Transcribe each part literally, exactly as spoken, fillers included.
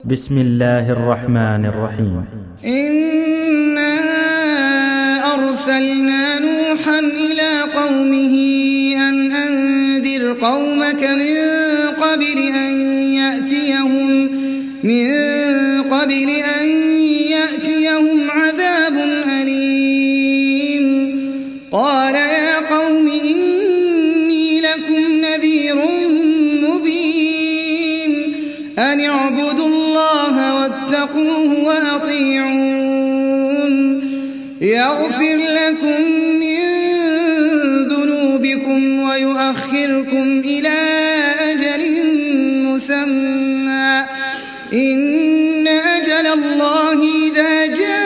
بسم الله الرحمن الرحيم. إنا أرسلنا نوحا إلى قومه أن أنذر قومك من قبل أن يأتيهم من قبل أن يأتيهم عذاب أليم. قال يا قوم إني لكم نذير مبين أن اعبدوا الله واتقوه وأطيعون يغفر لكم من ذنوبكم ويؤخركم إلى أجل مسمى إن أجل الله إذا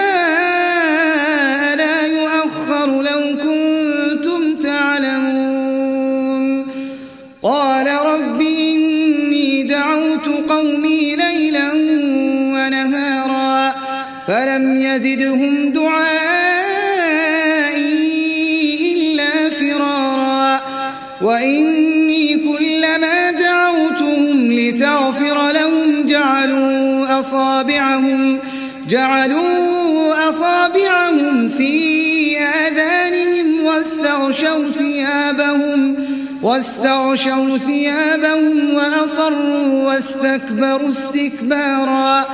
جاء لا يؤخر لو كنتم تعلمون. قال رب إني دعوت قومي ليلا ونهارا فلم يزدهم دعائي إلا فرارا وإني كلما دعوتهم لتغفر لهم جعلوا أصابعهم جعلوا أصابعهم في آذانهم واستغشوا ثيابهم واستغشوا ثيابهم وأصروا واستكبروا استكبارا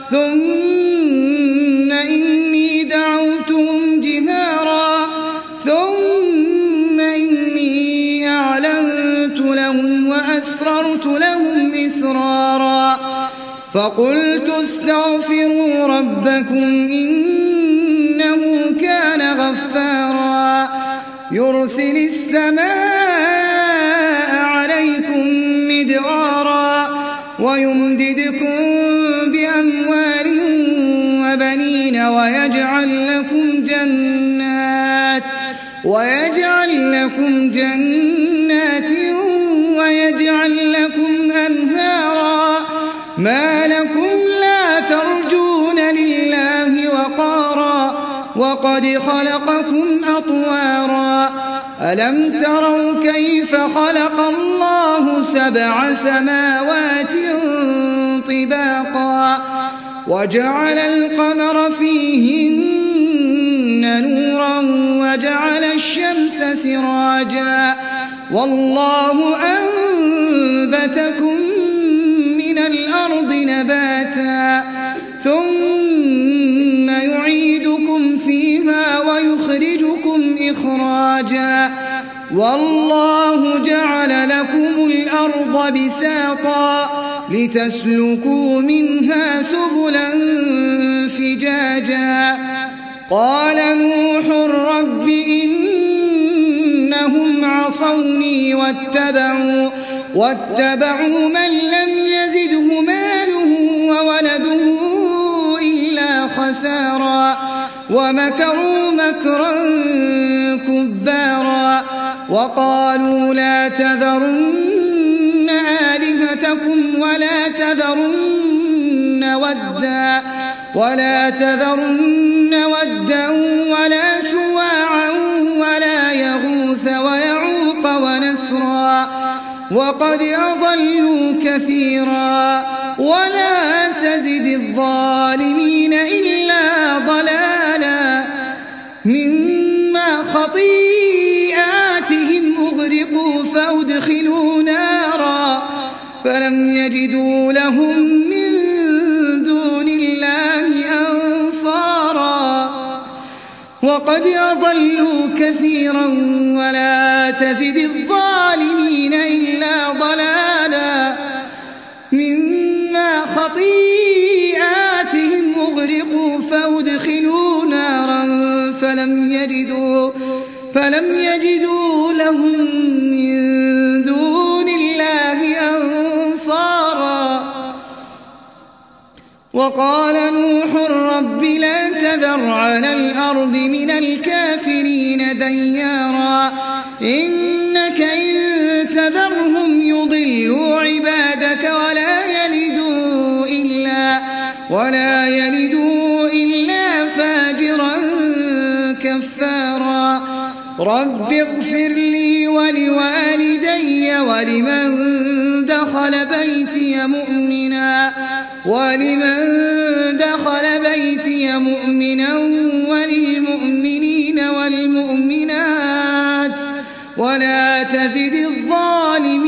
ثم إني دعوتهم جهارا ثم إني أعلنت لهم وأسررت لهم إسرارا فقلت استغفروا ربكم إنه كان غفارا يرسل السماء عليكم مدرارا ويمددكم بأموال وبنين ويجعل لكم جنات ويجعل لكم جنات ويجعل لكم أنهارا ما لكم لا ترجون لله وقارا وقد خلقكم أطوارا ألم تروا كيف خلق الله سبع سماوات طباقا وجعل القمر فيهن نورا وجعل الشمس سراجا والله أنبتكم من الأرض نباتا ثم يعيدكم فيها ويخرجكم إخراجا والله جعل لكم الأرض بساطا لتسلكوا منها سبلا فجاجا قال نوح رب إنهم عصوني واتبعوا واتبعوا من لم يزده ماله وولده إلا خسارا ومكروا مكرا كبارا وقالوا لا تذرن آلهتكم ولا تذرن ودا ولا تذرن ودا ولا سواعا ولا يغوث ويعوق ونسرا وقد أضلوا كثيرا ولا تزد الظالمين إلا ضلالا مما خطيئاتهم أغرقوا فأدخلوا نارا فلم يجدوا لهم من دون الله أنصارا وقد أضلوا كثيرا ولا تزد الظالمين إلا ضلالا مما خطيئاتهم أغرقوا فأدخلوا نارا فلم يجدوا فلم يجدوا لهم من دون الله أنصارا وقال نوح رب لا تذر على الأرض من الكافرين ديارا إنك إن تذرهم يضلوا عبادك ولا يلدوا إلا ولا يلدوا إلا فاجرا كفارا رب اغفر لي ولوالدي ولمن دخل دخل بيتي مؤمنا ولمن دخل بيتي مؤمنا وللمؤمنين والمؤمنات ولا تزد الظالمين